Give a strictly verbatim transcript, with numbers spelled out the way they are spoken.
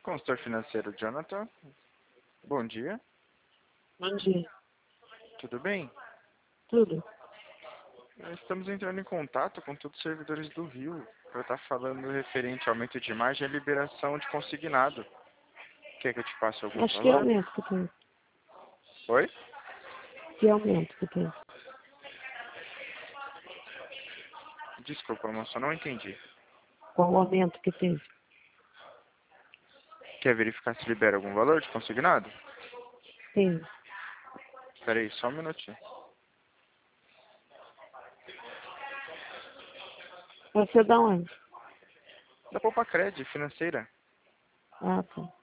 Consultor financeiro Jonathan, bom dia, Bom dia. tudo bem? Tudo? Estamos entrando em contato com todos os servidores do Rio para estar falando referente ao aumento de margem e liberação de consignado. Quer que eu te passe algum Acho que é valor? aumento que teve. Oi? Que é aumento que teve. Desculpa, moça, eu não entendi. Qual o aumento que teve? Quer verificar se libera algum valor de consignado? Sim. Espera aí, só um minutinho. Você dá onde? Da Poupa Cred, financeira. Ah, tá.